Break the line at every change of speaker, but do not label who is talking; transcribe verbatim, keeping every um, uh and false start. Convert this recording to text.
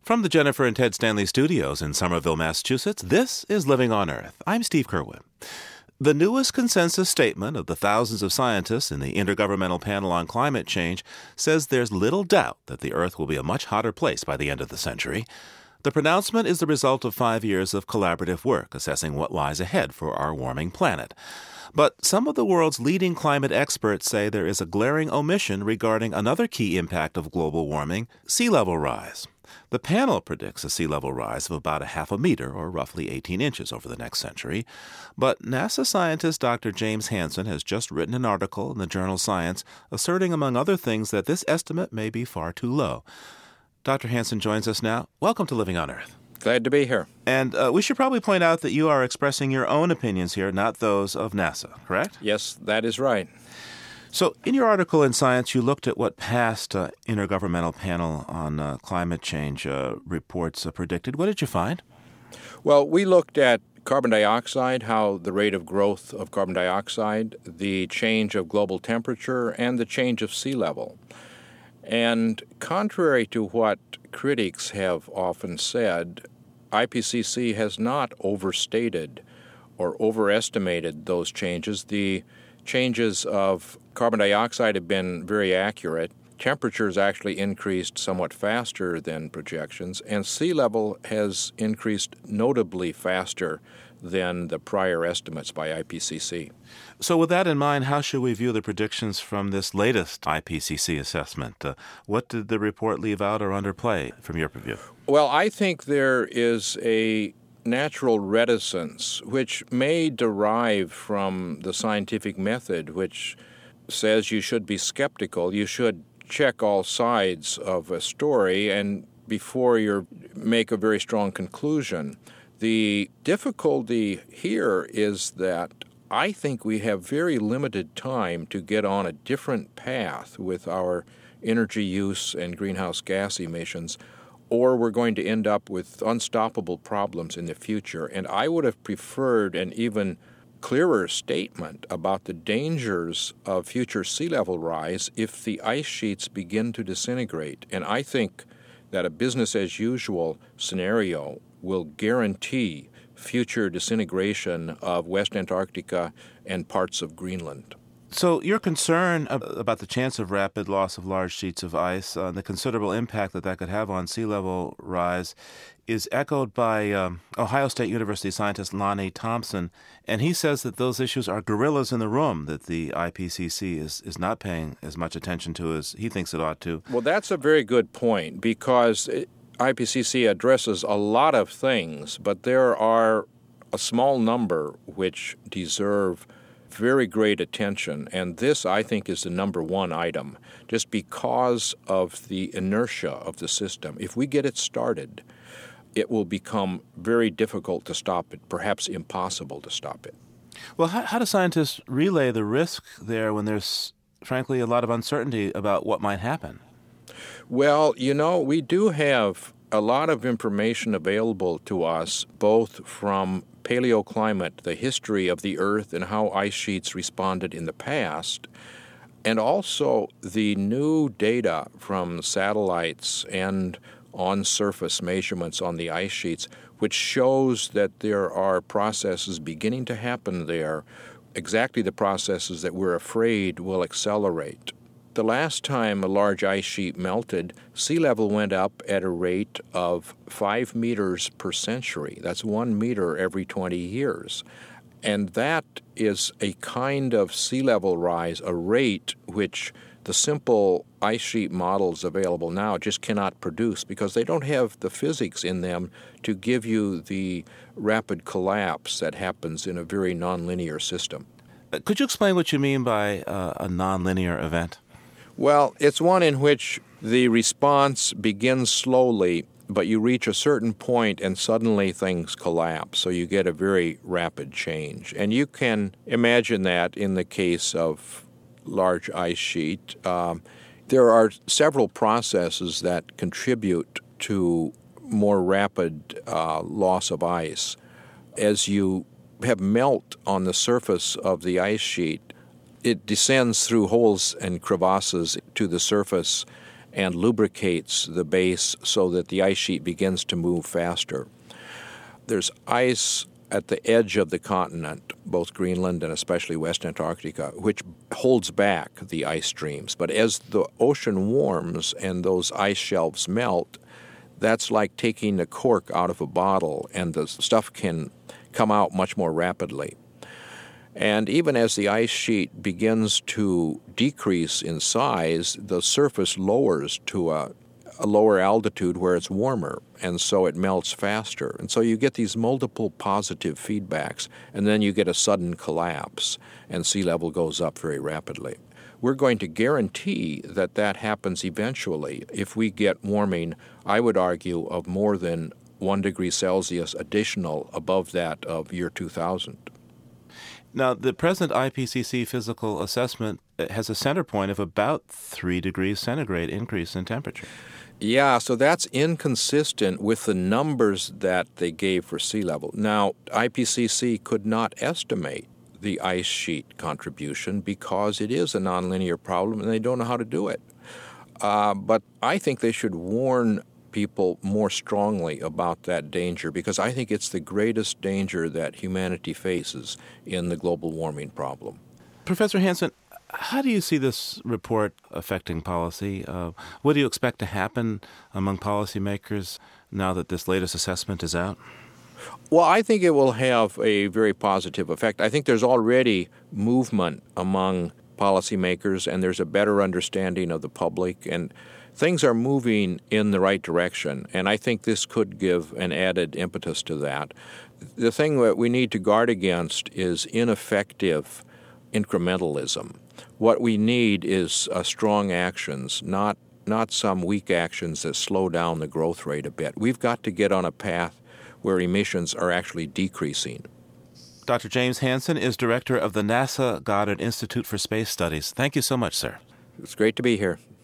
From the Jennifer and Ted Stanley studios in Somerville, Massachusetts, this is Living on Earth. I'm Steve Kerwin. The newest consensus statement of the thousands of scientists in the Intergovernmental Panel on Climate Change says there's little doubt that the Earth will be a much hotter place by the end of the century. The pronouncement is the result of five years of collaborative work assessing what lies ahead for our warming planet. But some of the world's leading climate experts say there is a glaring omission regarding another key impact of global warming, sea level rise. The panel predicts a sea level rise of about a half a meter, or roughly eighteen inches, over the next century. But NASA scientist Doctor James Hansen has just written an article in the journal Science asserting, among other things, that this estimate may be far too low. Doctor Hansen joins us now. Welcome to Living on Earth.
Glad to be here.
And uh, we should probably point out that you are expressing your own opinions here, not those of NASA, correct?
Yes, that is right.
So in your article in Science, you looked at what past uh, Intergovernmental Panel on uh, Climate Change uh, reports uh, predicted. What did you find?
Well, we looked at carbon dioxide, how the rate of growth of carbon dioxide, the change of global temperature, and the change of sea level. And contrary to what critics have often said, I P C C has not overstated or overestimated those changes. The changes of carbon dioxide have been very accurate. Temperatures actually increased somewhat faster than projections, and sea level has increased notably faster than the prior estimates by I P C C.
So with that in mind, how should we view the predictions from this latest I P C C assessment? Uh, what did the report leave out or underplay from your view?
Well, I think there is a natural reticence, which may derive from the scientific method, which says you should be skeptical. You should check all sides of a story and before you make a very strong conclusion. The difficulty here is that I think we have very limited time to get on a different path with our energy use and greenhouse gas emissions, or we're going to end up with unstoppable problems in the future. And I would have preferred an even clearer statement about the dangers of future sea level rise if the ice sheets begin to disintegrate. And I think that a business-as-usual scenario will guarantee future disintegration of West Antarctica and parts of Greenland.
So your concern about the chance of rapid loss of large sheets of ice, uh, the considerable impact that that could have on sea level rise, is echoed by um, Ohio State University scientist Lonnie Thompson, and he says that those issues are gorillas in the room that the I P C C is, is not paying as much attention to as he thinks it ought to.
Well, that's a very good point, because it, I P C C addresses a lot of things, but there are a small number which deserve very great attention, and this, I think, is the number one item, just because of the inertia of the system. If we get it started, it will become very difficult to stop it, perhaps impossible to stop it.
Well, how, how do scientists relay the risk there when there's, frankly, a lot of uncertainty about what might happen?
Well, you know, we do have a lot of information available to us, both from paleoclimate, the history of the Earth and how ice sheets responded in the past, and also the new data from satellites and on-surface measurements on the ice sheets, which shows that there are processes beginning to happen there, exactly the processes that we're afraid will accelerate. The last time a large ice sheet melted, sea level went up at a rate of five meters per century. That's one meter every twenty years. And that is a kind of sea level rise, a rate which the simple ice sheet models available now just cannot produce because they don't have the physics in them to give you the rapid collapse that happens in a very nonlinear system.
Could you explain what you mean by uh, a nonlinear event?
Well, it's one in which the response begins slowly, but you reach a certain point and suddenly things collapse, so you get a very rapid change. And you can imagine that in the case of large ice sheet. Um, there are several processes that contribute to more rapid uh, loss of ice. As you have melt on the surface of the ice sheet, it descends through holes and crevasses to the surface, and lubricates the base so that the ice sheet begins to move faster. There's ice at the edge of the continent, both Greenland and especially West Antarctica, which holds back the ice streams. But as the ocean warms and those ice shelves melt, that's like taking the cork out of a bottle, and the stuff can come out much more rapidly. And even as the ice sheet begins to decrease in size, the surface lowers to a, a lower altitude where it's warmer, and so it melts faster. And so you get these multiple positive feedbacks, and then you get a sudden collapse, and sea level goes up very rapidly. We're going to guarantee that that happens eventually. If we get warming, I would argue, of more than one degree Celsius additional above that of year two thousand.
Now, the present I P C C physical assessment has a center point of about three degrees centigrade increase in temperature.
Yeah, so that's inconsistent with the numbers that they gave for sea level. Now, I P C C could not estimate the ice sheet contribution because it is a nonlinear problem and they don't know how to do it. Uh, but I think they should warn people more strongly about that danger, because I think it's the greatest danger that humanity faces in the global warming problem.
Professor Hansen, how do you see this report affecting policy? Uh, what do you expect to happen among policymakers now that this latest assessment is out?
Well, I think it will have a very positive effect. I think there's already movement among policymakers, and there's a better understanding of the public, and things are moving in the right direction, and I think this could give an added impetus to that. The thing that we need to guard against is ineffective incrementalism. What we need is uh, strong actions, not not some weak actions that slow down the growth rate a bit. We've got to get on a path where emissions are actually decreasing.
Doctor James Hansen is director of the NASA Goddard Institute for Space Studies. Thank you so much, sir.
It's great to be here.